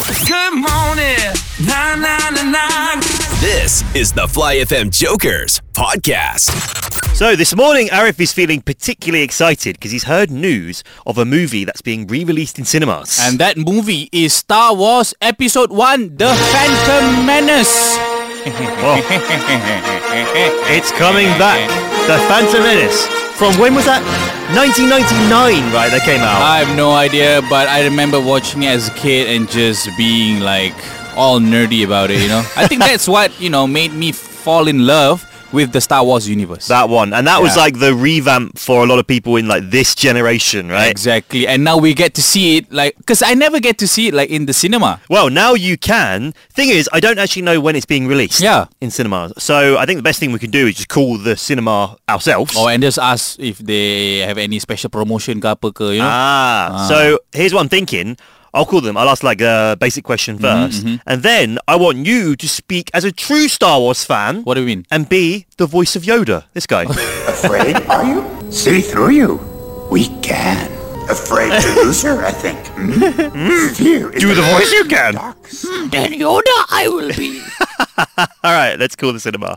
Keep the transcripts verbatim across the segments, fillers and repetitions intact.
Good morning. Nah, nah, nah, nah. This is the Fly F M Jokers podcast. So this morning, Arif is feeling particularly excited because he's heard news of a movie that's being re-released in cinemas. And that movie is Star Wars Episode one, The Phantom Menace. Oh. It's coming back. The Phantom Menace. From when was that? nineteen ninety-nine, right? That came out. I have no idea, but I remember watching it as a kid and just being like all nerdy about it, you know. I think that's what, you know, made me fall in love with the Star Wars universe. That one. And that Yeah. was like the revamp for a lot of people in like this generation, right? Exactly. And now we get to see it like, because I never get to see it like in the cinema. Well, now you can. Thing is, I don't actually know when it's being released. Yeah. In cinemas. So I think the best thing we can do is just call the cinema ourselves. Oh, and just ask if they have any special promotion ke apa ke, you know. Ah, Ah. so here's what I'm thinking. I'll call them. I'll ask like a basic question first. mhm. And then I want you to speak as a true Star Wars fan. What do you mean? And be the voice of Yoda. This guy. Afraid, are you? See through you. We can. Afraid to lose her, I think. Mm? Fear is Do the voice you can. dark. Then Yoda I will be. All right, let's call the cinema.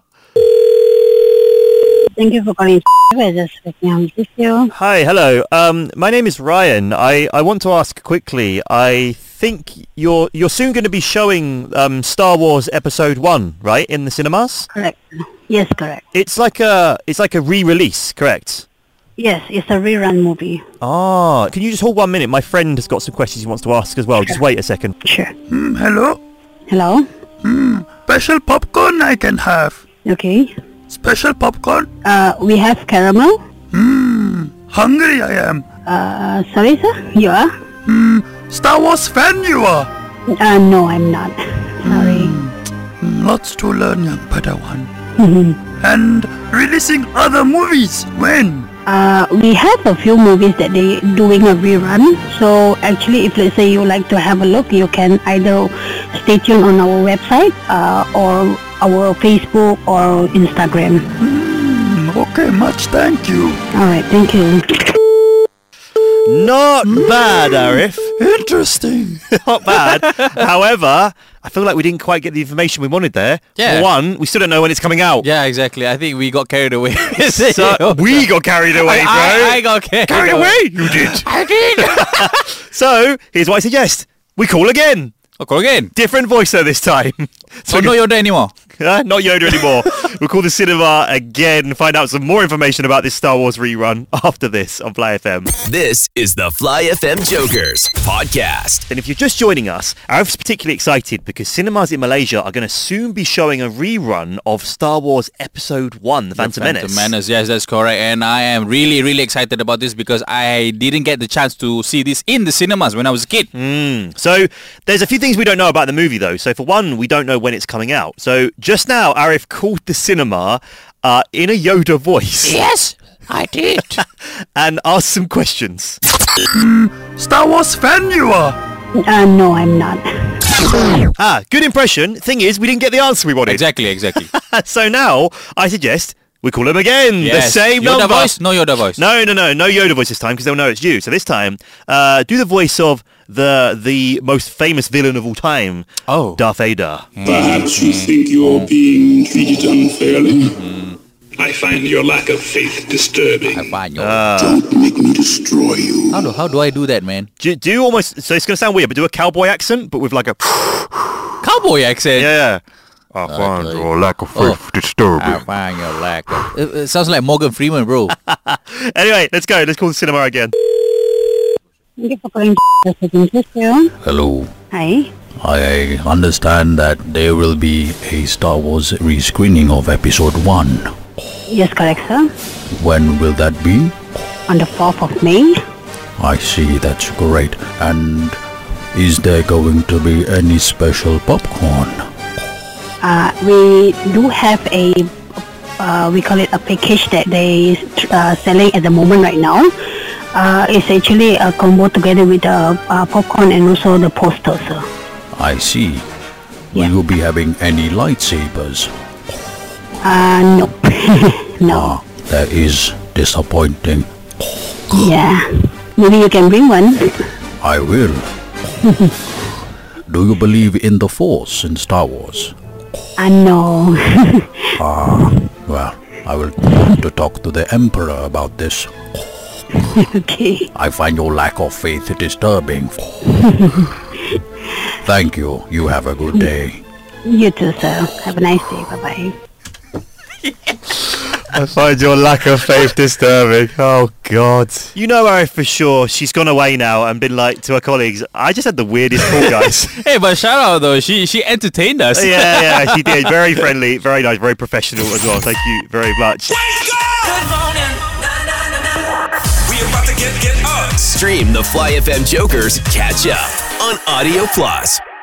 Thank you for calling. I just speaking on with you. Hi, hello. Um, my name is Ryan. I, I want to ask quickly. I think you're you're soon going to be showing um, Star Wars Episode One, right, in the cinemas. Correct. Yes, correct. It's like a it's like a re-release, correct? Yes, it's a rerun movie. Ah, can you just hold one minute? My friend has got some questions he wants to ask as well. Just wait a second. Sure. Mm, hello? Hello? Special popcorn I can have. Okay. Special popcorn? Uh, we have caramel. Hungry I am. Uh, sorry, sir? You are? Star Wars fan you are. Uh, no, I'm not. Sorry. Lots to learn, young Padawan. And releasing other movies. When? Uh, we have a few movies that they doing a rerun. So actually, if let's say you like to have a look, you can either stay tuned on our website uh, or our Facebook or Instagram. Okay, much thank you. All right, thank you. Not bad, Arif. Interesting. Not bad. However, I feel like we didn't quite get the information we wanted there. Yeah. For one, we still don't know when it's coming out. Yeah, exactly. I think we got carried away. So we got carried away, bro. I, I got carried, carried away. You did. I did. So here's what I suggest: we call again. I'll call again. Different voice though this time. So no Yoda anymore. Uh, not Yoda anymore. We'll call the cinema again, find out some more information about this Star Wars rerun after this on Fly F M. This is the Fly F M Jokers podcast. And if you're just joining us, Arif's particularly excited because cinemas in Malaysia are going to soon be showing a rerun of Star Wars Episode one, The Phantom, The Menace. Phantom Menace, yes, that's correct. And I am really, really excited about this because I didn't get the chance to see this in the cinemas when I was a kid. So there's a few things we don't know about the movie though. So for one, we don't know when it's coming out. So just now, Arif called the cinema uh, in a Yoda voice Yes, I did. and asked some questions. Star Wars fan you are. Uh, no, I'm not. Ah, good impression. Thing is, we didn't get the answer we wanted. exactly, exactly. So now, I suggest we call him again. Yes. The same Yoda number. voice? No Yoda voice. No, no, no. No Yoda voice this time because they'll know it's you. So this time, uh, do the voice of the the most famous villain of all time, Oh. Darth Vader. Perhaps you think you're being treated unfairly? I find your lack of faith disturbing. Fine, yo. Don't make me destroy you. how, do, how do I do that, man? Do, do almost, so it's going to sound weird, but do a cowboy accent, but with like a... Cowboy accent. Yeah. I find your lack of faith disturbing. I find your lack of... It, it sounds like Morgan Freeman, bro. Anyway, let's go. Let's call the cinema again. Thank you for calling. Speaking with you. Hello. Hi. I understand that there will be a Star Wars rescreening of Episode one. Yes, correct, sir. When will that be? On the fourth of May. I see, that's great. And is there going to be any special popcorn? Uh, we do have a, uh, we call it a package that they uh, selling at the moment right now. Uh, it's actually a combo together with the uh, popcorn and also the poster, sir. I see. Will Yeah. you be having any lightsabers? Uh, no. no. Ah, that is disappointing. Yeah. Maybe you can bring one. I will. do you believe in the Force in Star Wars? I know. Ah, well, I will have to talk to the Emperor about this. Okay. I find your lack of faith disturbing. Thank you. You have a good day. You too, sir. Have a nice day. Bye-bye. I find your lack of faith disturbing. Oh, God. You know her for sure. She's gone away now and been like to her colleagues, I just had the weirdest call, guys. Hey, but shout out though, she she entertained us. yeah, yeah, she did. Very friendly, very nice, very professional as well. Thank you very much. Good morning. Na, na, na, na. We about to get, get up. Stream the Fly F M Jokers catch up on Audio Plus.